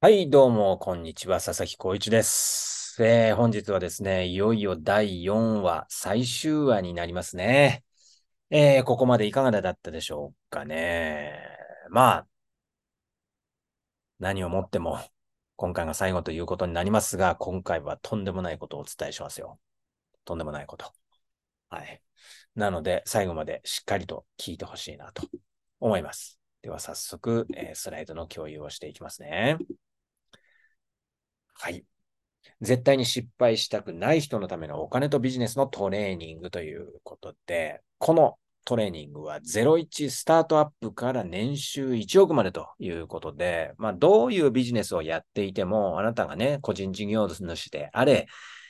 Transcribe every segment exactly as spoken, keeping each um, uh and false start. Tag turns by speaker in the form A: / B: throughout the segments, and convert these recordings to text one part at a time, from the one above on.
A: はい、どうも、こんにちは。佐々木浩一です。えー本日はですね、いよいよだいよんわ、最終話になりますね。えーここまでいかがだったでしょうかね。まあ、何をもっても、今回が最後ということになりますが、今回はとんでもないことをお伝えしますよ。とんでもないこと。はい。なので、最後までしっかりと聞いてほしいなと思います。では、早速、えースライドの共有をしていきますね。はい。絶対に失敗したくない人のためのお金とビジネスのトレーニングということで、このトレーニングはゼロイチスタートアップから年収いちおくまでということで、まあ、どういうビジネスをやっていても、あなたがね、個人事業主であれ、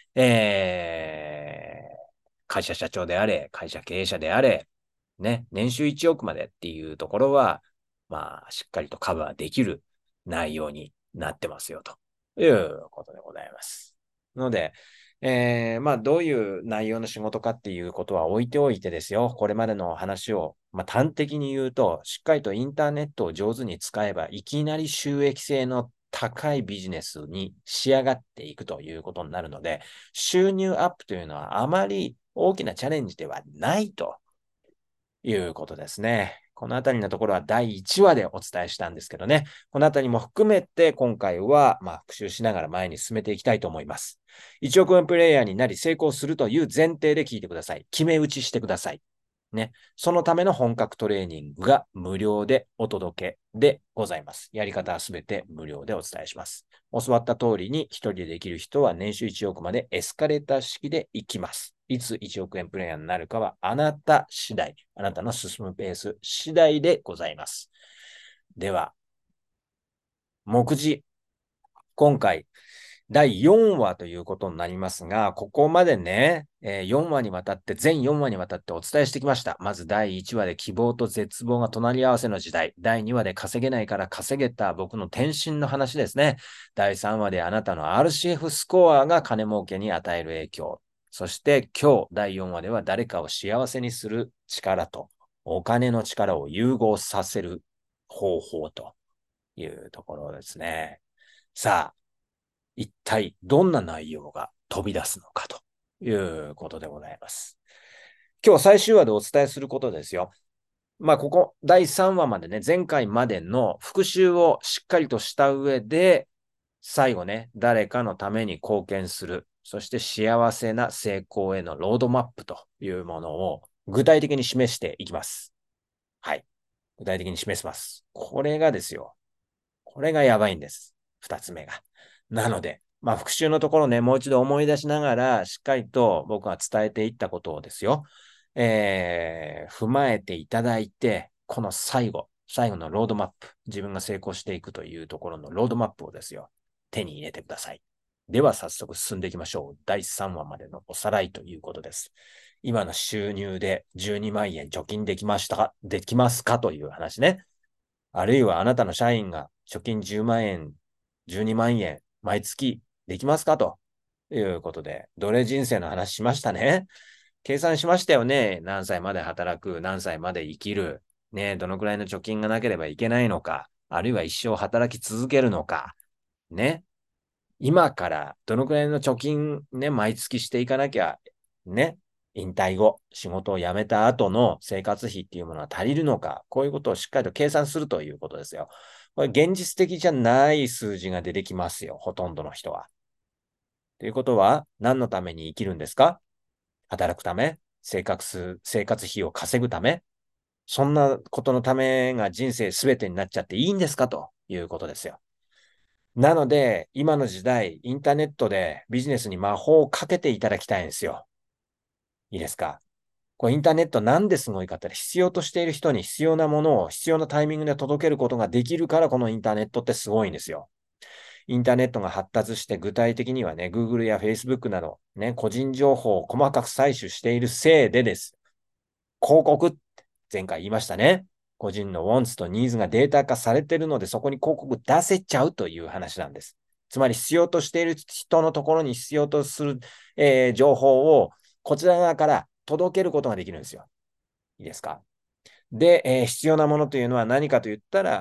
A: えー、会社社長であれ、会社経営者であれ、ね、年収いちおくまでっていうところは、まあ、しっかりとカバーできる内容になってますよ、ということでございます。ので、えー、まあ、どういう内容の仕事かっていうことは置いておいてですよ。これまでの話を、まあ、端的に言うと、しっかりとインターネットを上手に使えば、いきなり収益性の高いビジネスに仕上がっていくということになるので、収入アップというのはあまり大きなチャレンジではないということですね。このあたりのところはだいいちわでお伝えしたんですけどね。このあたりも含めて今回は、まあ、復習しながら前に進めていきたいと思います。いちおく円プレイヤーになり成功するという前提で聞いてください。決め打ちしてください。ね。そのための本格トレーニングが無料でお届けでございます。やり方はすべて無料でお伝えします。教わった通りに一人でできる人は年収いちおくまでエスカレーター式で行きます。いついちおく円プレイヤーになるかはあなた次第、あなたの進むペース次第でございます。では、目次、今回、だいよんわということになりますが、ここまでね、えーよんわにわたって、全よんわにわたってお伝えしてきました。まずだいいちわで希望と絶望が隣り合わせの時代。だいにわで稼げないから稼げた僕の転身の話ですね。だいさんわであなたの アールシーエフ スコアが金儲けに与える影響。そして今日だいよんわでは誰かを幸せにする力とお金の力を融合させる方法というところですね。さあ、一体どんな内容が飛び出すのかということでございます。今日最終話でお伝えすることですよ。まあ、ここ、だいさんわまでね、前回までの復習をしっかりとした上で、最後ね、誰かのために貢献する、そして幸せな成功へのロードマップというものを具体的に示していきます。はい。具体的に示します。これがですよ。これがやばいんです。二つ目が。なので、まあ復習のところね、もう一度思い出しながら、しっかりと僕が伝えていったことをですよ、えー、踏まえていただいて、この最後、最後のロードマップ、自分が成功していくというところのロードマップをですよ、手に入れてください。では早速進んでいきましょう。だいさんわまでのおさらいということです。今の収入でじゅうにまん円貯金できましたかできますかという話ね。あるいはあなたの社員が貯金じゅうまん円、じゅうにまん円、毎月できますかということで、奴隷人生の話しましたね。計算しましたよね。何歳まで働く、何歳まで生きる、ね、どのくらいの貯金がなければいけないのか、あるいは一生働き続けるのか、ね。今からどのくらいの貯金ね、毎月していかなきゃ、ね、引退後、仕事を辞めた後の生活費っていうものは足りるのか、こういうことをしっかりと計算するということですよ。これ現実的じゃない数字が出てきますよ、ほとんどの人は。ということは、何のために生きるんですか？働くため？生活、生活費を稼ぐため？そんなことのためが人生すべてになっちゃっていいんですかということですよ。なので、今の時代、インターネットでビジネスに魔法をかけていただきたいんですよ。いいですか？これインターネットなんですごいかって必要としている人に必要なものを必要なタイミングで届けることができるからこのインターネットってすごいんですよ。インターネットが発達して具体的にはね、Google や Facebook などね、個人情報を細かく採取しているせいでです。広告って前回言いましたね。個人のウォンツとニーズがデータ化されているので、そこに広告出せちゃうという話なんです。つまり必要としている人のところに必要とする、えー情報をこちら側から届けることができるんですよ。いいですか？で、えー必要なものというのは何かと言ったら、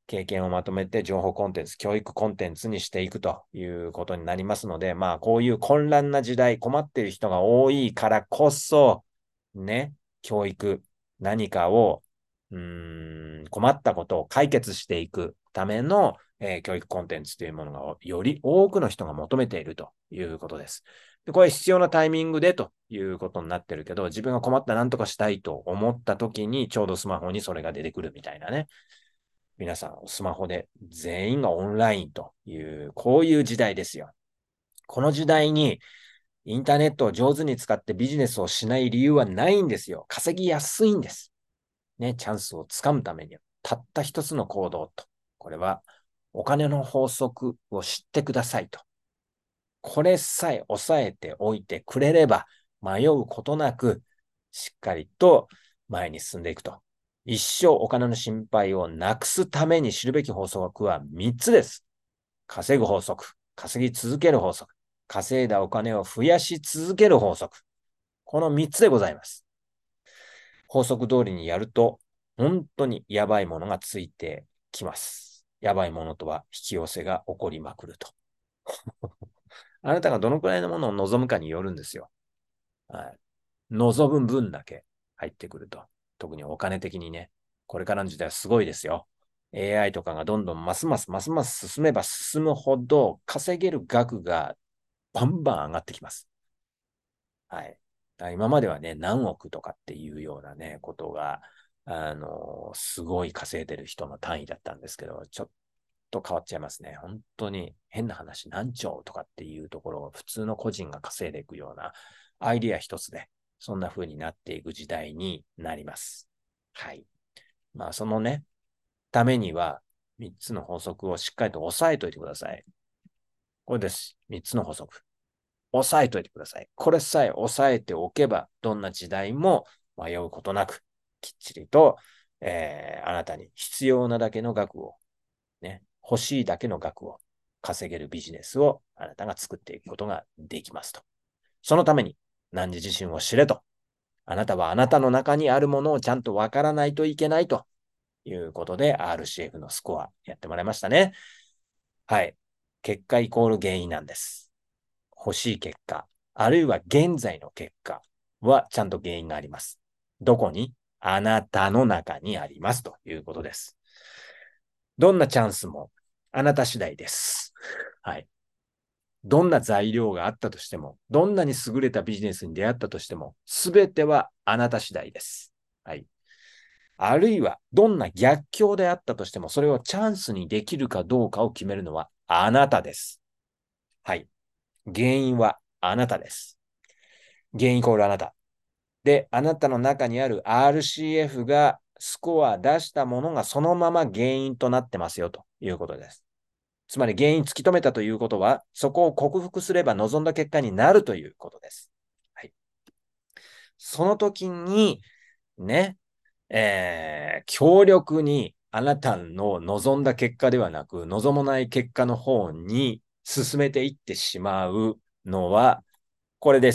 A: 経験をまとめて情報コンテンツ、教育コンテンツにしていくということになりますので、まあ、こういう混乱な時代、困っている人が多いからこそ、ね、教育、何かを、うーん、困ったことを解決していくための、えー教育コンテンツというものがより多くの人が求めているということです。で、これ必要なタイミングでということになってるけど、自分が困った何とかしたいと思った時に、ちょうどスマホにそれが出てくるみたいなね。皆さん、スマホで全員がオンラインという、こういう時代ですよ。この時代にインターネットを上手に使ってビジネスをしない理由はないんですよ。稼ぎやすいんです。ね、チャンスをつかむためには、たった一つの行動と。これは、お金の法則を知ってくださいと。これさえ押さえておいてくれれば、迷うことなく、しっかりと前に進んでいくと。一生お金の心配をなくすために知るべき法則はみっつです。稼ぐ法則、稼ぎ続ける法則、稼いだお金を増やし続ける法則。このみっつでございます。法則通りにやると、本当にやばいものがついてきます。やばいものとは引き寄せが起こりまくると。あなたがどのくらいのものを望むかによるんですよ。はい。望む分だけ入ってくると。特にお金的にね。これからの時代はすごいですよ。エーアイ とかがどんどんますますますます進めば進むほど稼げる額がバンバン上がってきます。はい。今まではね、何億とかっていうようなね、ことが、あの、すごい稼いでる人の単位だったんですけど、ちょっと変わっちゃいますね。本当に変な話、何兆とかっていうところを普通の個人が稼いでいくようなアイディア一つで、そんな風になっていく時代になります。はい。まあ、そのね、ためには、みっつの法則をしっかりと押さえておいてください。これです。みっつの法則。押さえておいてください。これさえ押さえておけば、どんな時代も迷うことなく、きっちりと、えー、あなたに必要なだけの額を、ね、欲しいだけの額を稼げるビジネスをあなたが作っていくことができますと。そのために、何時自身を知れと。あなたはあなたの中にあるものをちゃんとわからないといけないということで、アールシーエフ のスコアやってもらいましたね。はい。結果イコール原因なんです。欲しい結果、あるいは現在の結果はちゃんと原因があります。どこに？あなたの中にありますということです。どんなチャンスもあなた次第です。はい。どんな材料があったとしても、どんなに優れたビジネスに出会ったとしても、すべてはあなた次第です。はい。あるいは、どんな逆境であったとしても、それをチャンスにできるかどうかを決めるのはあなたです。はい。原因はあなたです。原因イコールあなた。で、あなたの中にある アールシーエフ がスコア出したものがそのまま原因となってますよということです。つまり原因突き止めたということは、そこを克服すれば望んだ結果になるということです。はい。その時に、ね、えー、強力にあなたの望んだ結果ではなく、望まない結果の方に進めていってしまうのは、これです。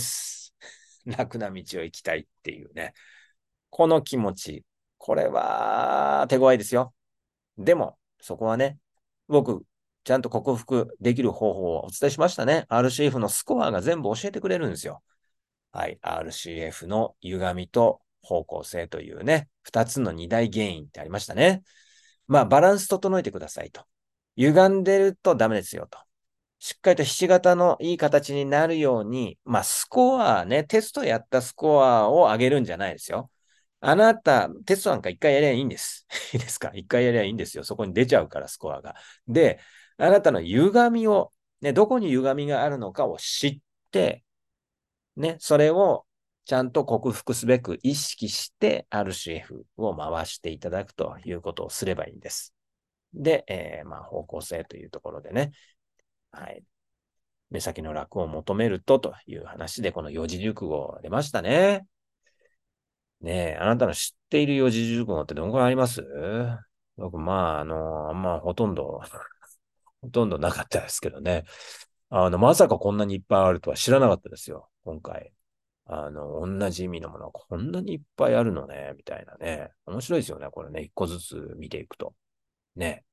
A: 楽な道を行きたいっていうね。この気持ち。これは手強いですよ。でも、そこはね、僕、ちゃんと克服できる方法をお伝えしましたね。アールシーエフ のスコアが全部教えてくれるんですよ。はい。アールシーエフ の歪みと方向性というね、二つの二大原因ってありましたね。まあ、バランス整えてくださいと。歪んでるとダメですよと。しっかりとひし形のいい形になるように、まあ、スコアね、テストやったスコアを上げるんじゃないですよ。あなた、テストなんか一回やりゃいいんです。いいですか？一回やりゃいいんですよ。そこに出ちゃうから、スコアが。で、あなたの歪みを、ね、どこに歪みがあるのかを知って、ね、それをちゃんと克服すべく意識して アールシーエフ を回していただくということをすればいいんです。で、えー、まあ方向性というところでね、はい。目先の楽を求めるとという話で、この四字熟語出ましたね。ねえ、あなたの知っている四字熟語ってどのくらいあります？僕、まあ、あの、あんまほとんど、ほとんどなかったですけどね。あの、まさかこんなにいっぱいあるとは知らなかったですよ、今回。あの、同じ意味のものがこんなにいっぱいあるのね、みたいなね。面白いですよね、これね。一個ずつ見ていくと。ね。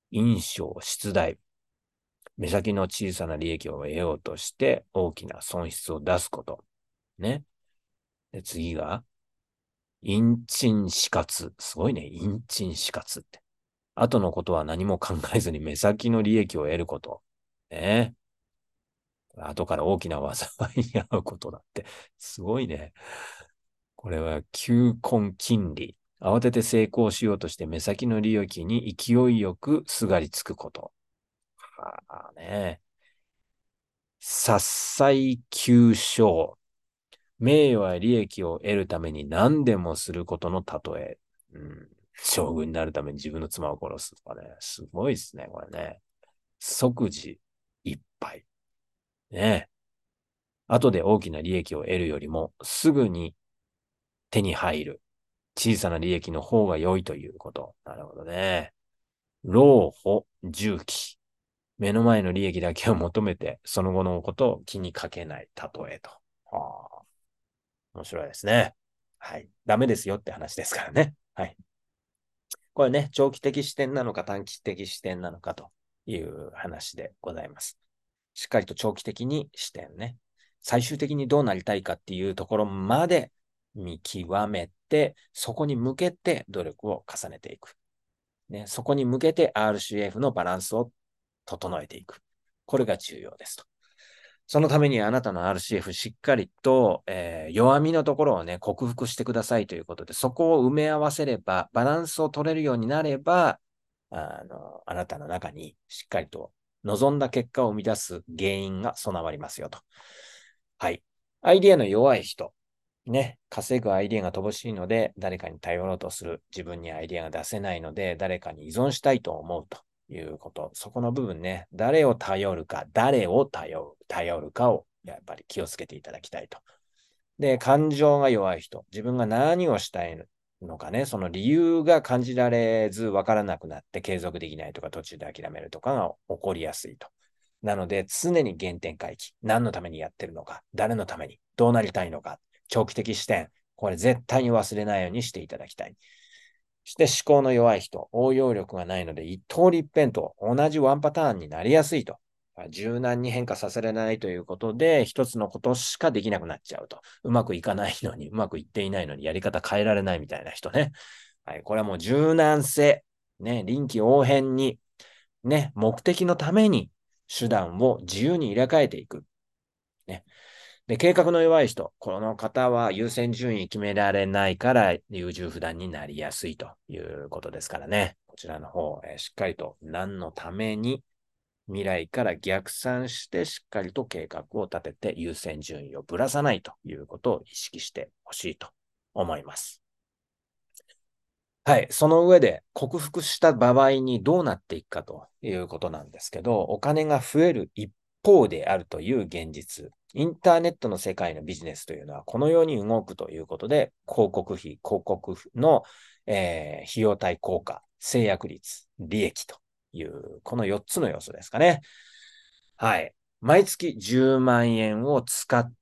A: 印象、出題。目先の小さな利益を得ようとして大きな損失を出すこと。ね。で、次が、陰賃死活。すごいね。陰賃死活って。後のことは何も考えずに目先の利益を得ること。ね。後から大きな災いに遭うことだって。すごいね。これは求婚金利。慌てて成功しようとして目先の利益に勢いよくすがりつくこと。はあね。殺災求賞。名誉や利益を得るために何でもすることの例え。うん、将軍になるために自分の妻を殺すとかね。すごいですね、これね。即時一杯。ね。後で大きな利益を得るよりも、すぐに手に入る。小さな利益の方が良いということ。なるほどね。老保重機。目の前の利益だけを求めて、その後のことを気にかけない例えと。はあ、面白いですね。はい。ダメですよって話ですからね。はい。これね、長期的視点なのか短期的視点なのかという話でございます。しっかりと長期的に視点ね。最終的にどうなりたいかっていうところまで見極めて、そこに向けて努力を重ねていく。ね、そこに向けて アールシーエフ のバランスを整えていく。これが重要ですと。そのためにあなたの アールシーエフ しっかりと、えー、弱みのところをね、克服してくださいということで、そこを埋め合わせれば、バランスを取れるようになれば、あの、あなたの中にしっかりと望んだ結果を生み出す原因が備わりますよと。はい。アイデアの弱い人。ね、稼ぐアイデアが乏しいので、誰かに頼ろうとする。自分にアイデアが出せないので、誰かに依存したいと思うということ。そこの部分ね、誰を頼るか、誰を頼る、頼るかをやっぱり気をつけていただきたいと。で、感情が弱い人。自分が何をしたいのかね、その理由が感じられず分からなくなって継続できないとか途中で諦めるとかが起こりやすいと。なので、常に原点回帰。何のためにやってるのか、誰のために、どうなりたいのか、長期的視点。これ絶対に忘れないようにしていただきたい。そして思考の弱い人、応用力がないので、一通り一辺と同じワンパターンになりやすいと。柔軟に変化させられないということで、一つのことしかできなくなっちゃうと。うまくいかないのに、うまくいっていないのに、やり方変えられないみたいな人ね。はい、これはもう柔軟性、ね、臨機応変に、ね、目的のために手段を自由に入れ替えていく。ね。で、計画の弱い人、この方は優先順位決められないから優柔不断になりやすいということですからね。こちらの方、えーしっかりと何のために未来から逆算してしっかりと計画を立てて優先順位をぶらさないということを意識してほしいと思います。はい。その上で克服した場合にどうなっていくかということなんですけど、お金が増える一方であるという現実。インターネットの世界のビジネスというのはこのように動くということで、広告費、広告費の、えー費用対効果、制約率、利益という、このよっつの要素ですかね。はい。毎月じゅうまん円を使って、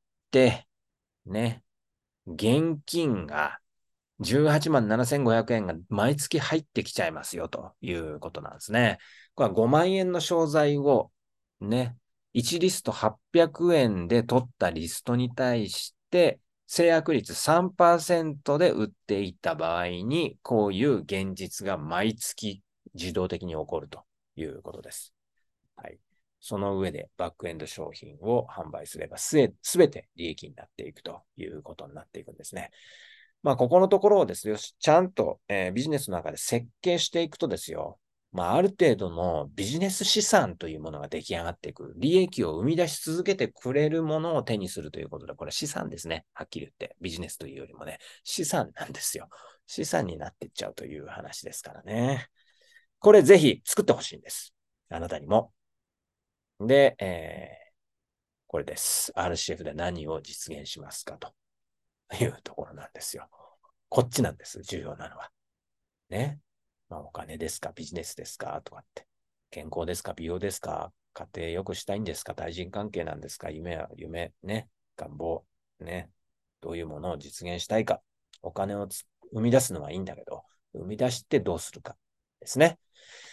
A: ね、現金がじゅうはちまんななせんごひゃくえんが毎月入ってきちゃいますよということなんですね。これはごまん円の商材をね、いちリストはっぴゃくえんで取ったリストに対して制約率さんパーセントで売っていった場合に、こういう現実が毎月自動的に起こるということです。はい。その上でバックエンド商品を販売すればすべて利益になっていくということになっていくんですね。まあ、ここのところをですよ、ちゃんと、えービジネスの中で設計していくとですよ、まあ、ある程度のビジネス資産というものが出来上がっていく。利益を生み出し続けてくれるものを手にするということで、これ資産ですね。はっきり言って。ビジネスというよりもね、資産なんですよ。資産になっていっちゃうという話ですからね。これぜひ作ってほしいんです。あなたにも。で、えーこれです。アールシーエフ で何を実現しますかというところなんですよ。こっちなんです。重要なのは。ね。まあ、お金ですか、ビジネスですかとかって。健康ですか、美容ですか、家庭良くしたいんですか、対人関係なんですか、夢は夢、ね。願望、ね。どういうものを実現したいか。お金を生み出すのはいいんだけど、生み出してどうするかですね。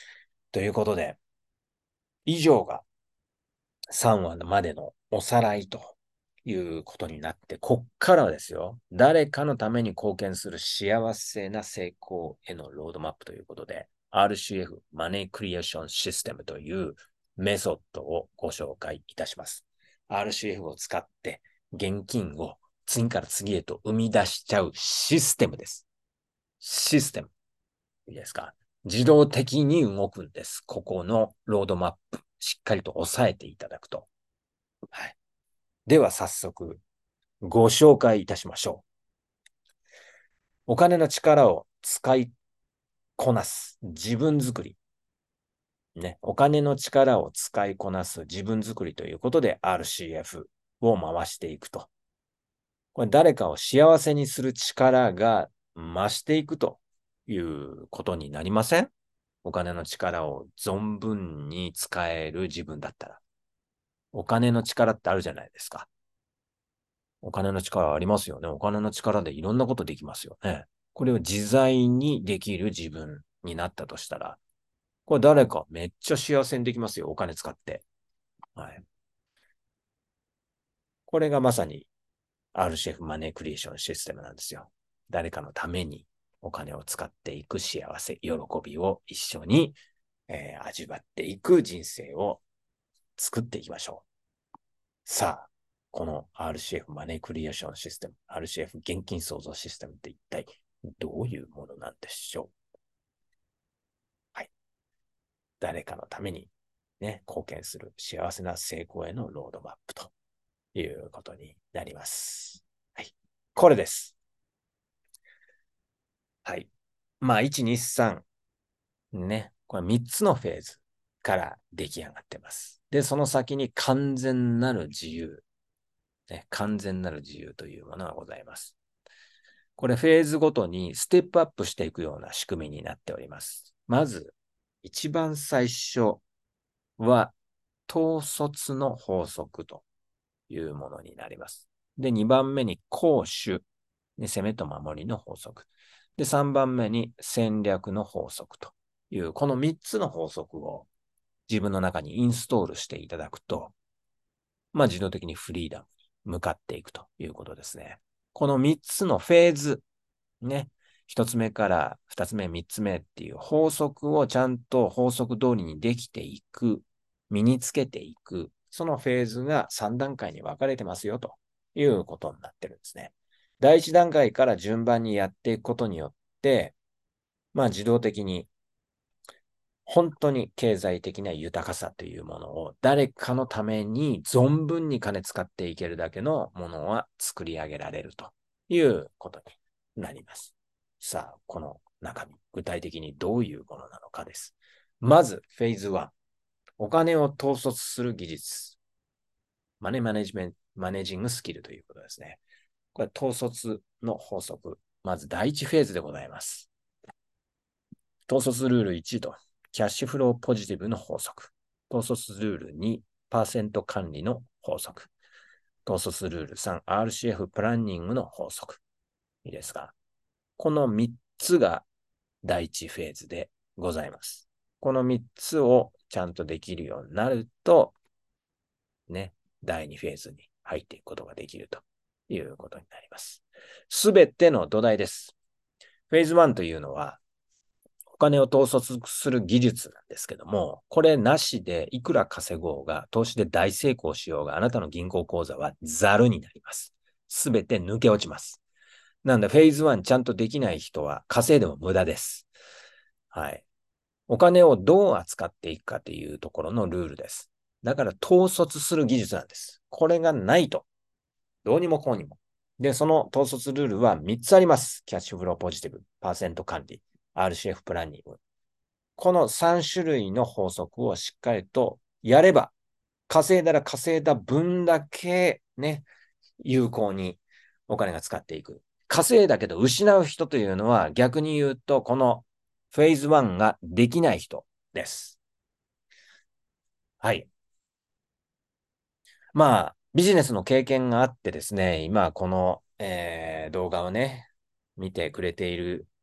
A: ということで、以上がさんわまでのおさらいということになって、こっからはですよ、誰かのために貢献する幸せな成功へのロードマップということで、アールシーエフ マネークリエーションシステムというメソッドをご紹介いたします。アールシーエフ を使って現金を次から次へと生み出しちゃうシステムです。システム。いいですか？自動的に動くんです。ここのロードマップ。しっかりと押さえていただくと。はい。では早速ご紹介いたしましょう。お金の力を使いこなす自分作り。ね。お金の力を使いこなす自分作りということで アールシーエフ を回していくと。これ誰かを幸せにする力が増していくということになりません？お金の力を存分に使える自分だったら。お金の力ってあるじゃないですか。お金の力ありますよね。お金の力でいろんなことできますよね。これを自在にできる自分になったとしたら、これ誰かめっちゃ幸せにできますよ。お金使って。はい。これがまさに アールシーエフ マネークリエーションシステムなんですよ。誰かのためにお金を使っていく幸せ、喜びを一緒に、えー、味わっていく人生を作っていきましょう。さあ、この アールシーエフ マネークリエーションシステム、アールシーエフ 現金創造システムって一体どういうものなんでしょう？はい。誰かのためにね、貢献する幸せな成功へのロードマップということになります。はい。これです。はい。まあ、いち、に、さん。ね。これみっつのフェーズから出来上がってます。で、その先に完全なる自由。ね、完全なる自由というものがございます。これフェーズごとにステップアップしていくような仕組みになっております。まず、一番最初は、統率の法則というものになります。で、にばんめに攻守、で攻めと守りの法則。で、さんばんめに戦略の法則という、このみっつの法則を自分の中にインストールしていただくと、まあ自動的にフリーダムに向かっていくということですね。このみっつのフェーズ、ね。一つ目から二つ目、三つ目っていう法則をちゃんと法則通りにできていく、身につけていく、そのフェーズがさん段階に分かれてますよということになってるんですね。第一段階から順番にやっていくことによって、まあ自動的に本当に経済的な豊かさというものを誰かのために存分に金使っていけるだけのものは作り上げられるということになります。さあ、この中身、具体的にどういうものなのかです。まず、フェーズいち。お金を統率する技術。マネーマネジメント、マネージングスキルということですね。これ、統率の法則。まず第一フェーズでございます。統率ルールいちと、キャッシュフローポジティブの法則。統率ルールに、パーセント管理の法則。統率ルールさん、アールシーエフ プランニングの法則。いいですか？このみっつが第一フェーズでございます。このみっつをちゃんとできるようになると、ね、だいにフェーズに入っていくことができるということになります。すべての土台です。フェーズいちというのは、お金を統率する技術なんですけども、これなしでいくら稼ごうが、投資で大成功しようが、あなたの銀行口座はザルになります。すべて抜け落ちます。なんで、フェーズいちちゃんとできない人は稼いでも無駄です。はい。お金をどう扱っていくかというところのルールです。だから、統率する技術なんです。これがないと、どうにもこうにも。で、その統率ルールはみっつあります。キャッシュフローポジティブ、パーセント管理、アールシーエフ プランニング。このさん種類の法則をしっかりとやれば、稼いだら稼いだ分だけね、有効にお金が使っていく。稼いだけど失う人というのは逆に言うと、このフェーズいちができない人です。はい。まあ、ビジネスの経験があってですね、今この、えー動画をね、見てくれている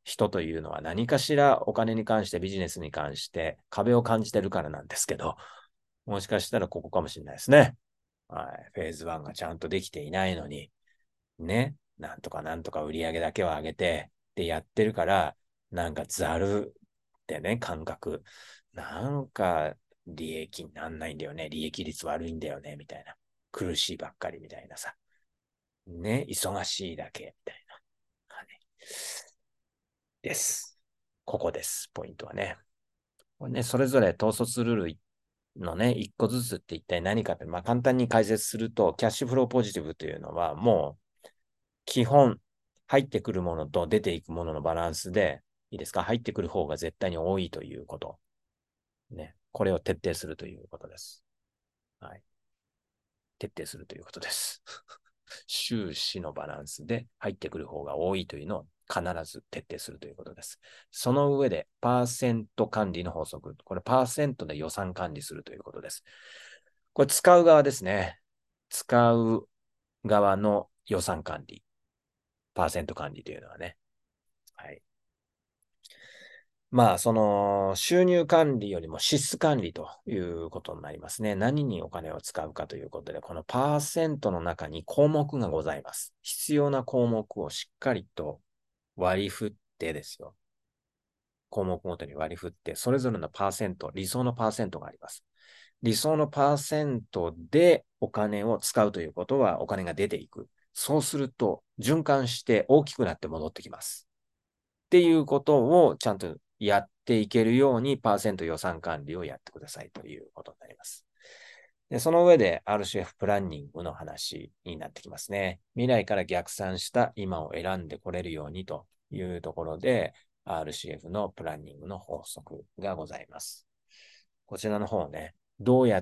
A: 人というのは何かしらお金に関してビジネスに関して壁を感じてるからなんですけど、もしかしたらここかもしれないですね。はい。フェーズワンがちゃんとできていないのに、ね、なんとかなんとか売り上げだけを上げてってやってるから、なんかざるってね、感覚。なんか利益になんないんだよね。利益率悪いんだよね。みたいな。苦しいばっかりみたいなさ。ね、忙しいだけみたいな。はい、です。ここです。ポイントはね。これね、それぞれ統率ルールのね、一個ずつって一体何かって、まあ簡単に解説すると、キャッシュフローポジティブというのは、もう基本、入ってくるものと出ていくもののバランスで、いいですか？入ってくる方が絶対に多いということ。ね。これを徹底するということです。はい。徹底するということです。収支のバランスで入ってくる方が多いというのを必ず徹底するということです。その上で、パーセント管理の法則。これ、パーセントで予算管理するということです。これ、使う側ですね。使う側の予算管理。パーセント管理というのはね。はい。まあ、その、収入管理よりも支出管理ということになりますね。何にお金を使うかということで、このパーセントの中に項目がございます。必要な項目をしっかりと割り振ってですよ。項目ごとに割り振って、それぞれのパーセント、理想のパーセントがあります。理想のパーセントでお金を使うということは、お金が出ていく。そうすると、循環して大きくなって戻ってきます。っていうことをちゃんとやっていけるように、パーセント予算管理をやってくださいということになります。で、その上で アールシーエフ プランニングの話になってきますね。未来から逆算した今を選んでこれるようにというところで、アールシーエフ のプランニングの法則がございます。こちらの方ね、どうやって、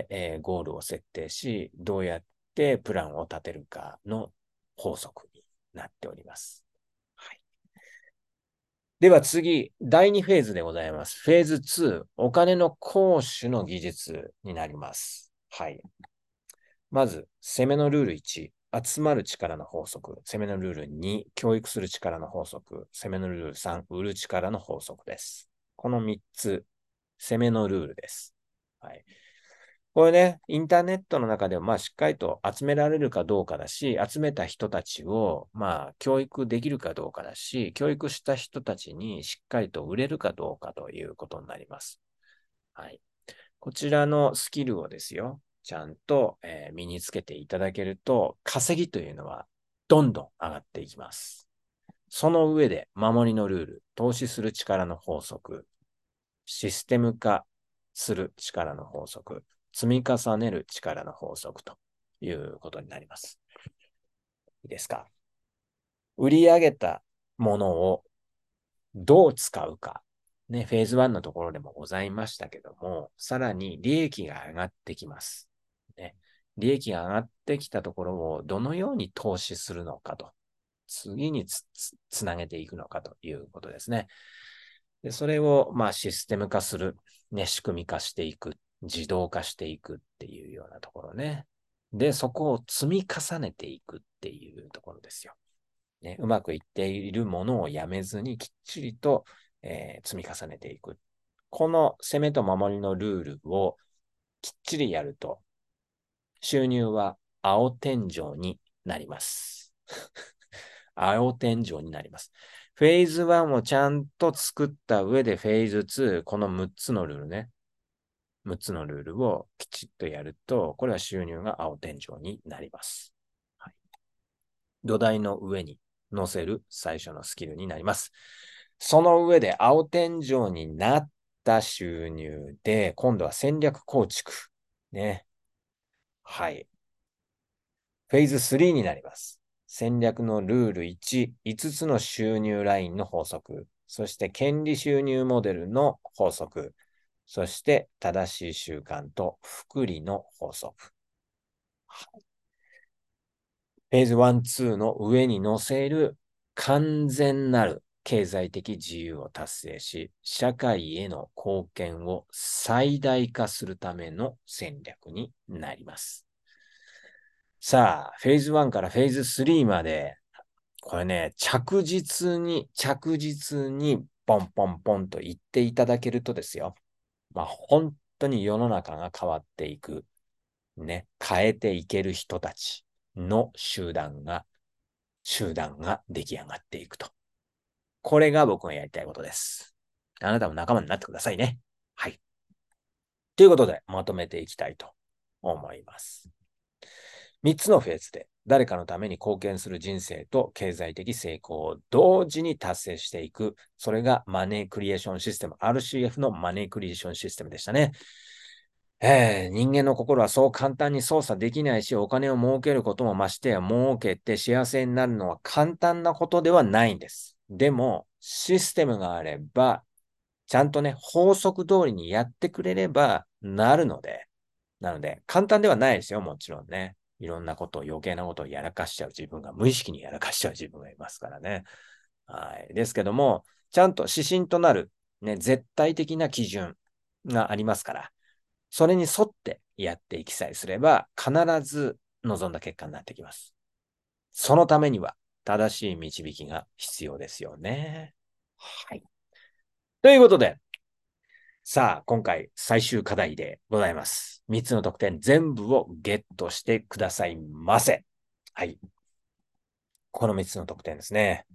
A: えー、ゴールを設定し、どうやってプランを立てるかの法則になっております。はい。では次、だいにフェーズでございます。フェーズツー、お金の行使の技術になります。はい。まず、攻めのルールいち、集まる力の法則。攻めのルールに、教育する力の法則。攻めのルールさん、売る力の法則です。このみっつ、攻めのルールです。はい。これね、インターネットの中でも、まあ、しっかりと集められるかどうかだし、集めた人たちを、まあ、教育できるかどうかだし、教育した人たちにしっかりと売れるかどうかということになります。はい。こちらのスキルをですよ、ちゃんと、えー身につけていただけると、稼ぎというのはどんどん上がっていきます。その上で、守りのルール、投資する力の法則、システム化する力の法則、積み重ねる力の法則ということになります。いいですか？売り上げたものをどう使うか。ね、フェーズワンのところでもございましたけども、さらに利益が上がってきます。ね、利益が上がってきたところをどのように投資するのかと、次につ、つ、つなげていくのかということですね。で、それを、まあ、システム化する、ね、仕組み化していく、自動化していくっていうようなところね。で、そこを積み重ねていくっていうところですよ。ね、うまくいっているものをやめずにきっちりと、えー積み重ねていく。この攻めと守りのルールをきっちりやると、収入は青天井になります。青天井になります。フェーズワンをちゃんと作った上でフェーズツー、このむっつのルールね。むっつのルールをきちっとやると、これは収入が青天井になります。はい、土台の上に乗せる最初のスキルになります。その上で青天井になった収入で、今度は戦略構築。ね。はい。フェーズスリーになります。戦略のルールいち、いつつの収入ラインの法則。そして権利収入モデルの法則。そして正しい習慣と複利の法則。フェーズワン、ツーの上に乗せる完全なる経済的自由を達成し、社会への貢献を最大化するための戦略になります。さあ、フェーズワンからフェーズスリーまでこれね、着実に、着実に、ポンポンポンと言っていただけるとですよ。まあ、本当に世の中が変わっていく、ね、変えていける人たちの集団が、集団が出来上がっていくと。これが僕がやりたいことです。あなたも仲間になってくださいね。はい。ということで、まとめていきたいと思います。みっつのフェーズで誰かのために貢献する人生と経済的成功を同時に達成していく。それがマネークリエーションシステム、アールシーエフ のマネークリエーションシステムでしたね。えー、人間の心はそう簡単に操作できないし、お金を儲けることもましてや儲けて幸せになるのは簡単なことではないんです。でも、システムがあれば、ちゃんとね、法則通りにやってくれればなるので、なので、簡単ではないですよ、もちろんね。いろんなことを、余計なことをやらかしちゃう自分が、無意識にやらかしちゃう自分がいますからね。はい。ですけども、ちゃんと指針となる、ね、絶対的な基準がありますから、それに沿ってやっていきさえすれば、必ず望んだ結果になってきます。そのためには、正しい導きが必要ですよね。はい。ということで、さあ、今回最終課題でございます。みっつの得点全部をゲットしてくださいませ。はい。このみっつの得点ですね。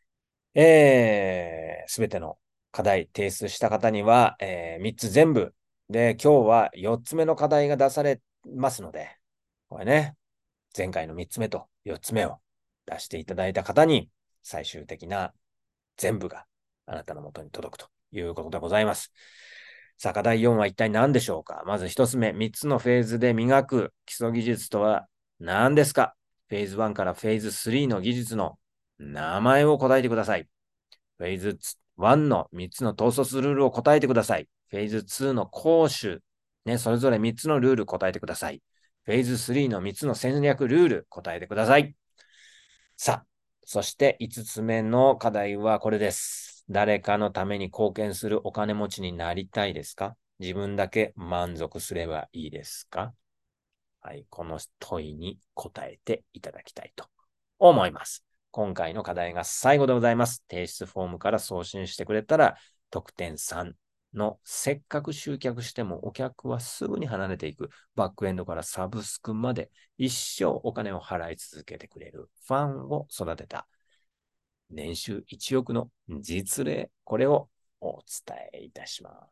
A: えー、すべての課題提出した方には、えー、みっつ全部。で、今日はよっつめの課題が出されますので、これね、前回のみっつめとよっつめを出していただいた方に、最終的な全部があなたの元に届くということでございます。さあ、課題よんは一体何でしょうか。まず一つ目、みっつのフェーズで磨く基礎技術とは何ですか。フェーズワンからフェーズスリーの技術の名前を答えてください。フェーズワンのみっつの統率ルールを答えてください。フェーズツーの攻守、ね、それぞれみっつのルール答えてください。フェーズスリーのみっつの戦略ルール答えてください。さあ、そしていつつめの課題はこれです。誰かのために貢献するお金持ちになりたいですか？自分だけ満足すればいいですか？はい、この問いに答えていただきたいと思います。今回の課題が最後でございます。提出フォームから送信してくれたら、得点さんのせっかく集客してもお客はすぐに離れていくバックエンドからサブスクまで一生お金を払い続けてくれるファンを育てた年収いちおくの実例、これをお伝えいたします。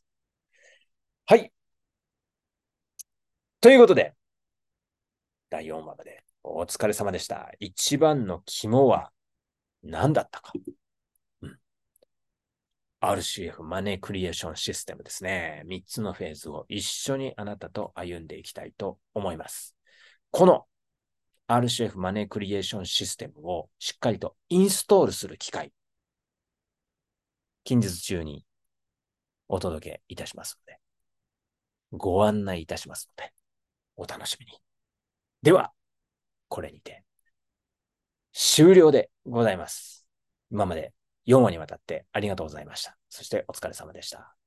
A: はい。ということで、だいよんわまでお疲れ様でした。一番の肝は何だったか。うん、アールシーエフ マネークリエーションシステムですね。みっつのフェーズを一緒にあなたと歩んでいきたいと思います。この アールシーエフ マネークリエーションシステムをしっかりとインストールする機会、近日中にお届けいたしますので、ご案内いたしますので、お楽しみに。では、これにて終了でございます。今までよんわにわたってありがとうございました。そしてお疲れ様でした。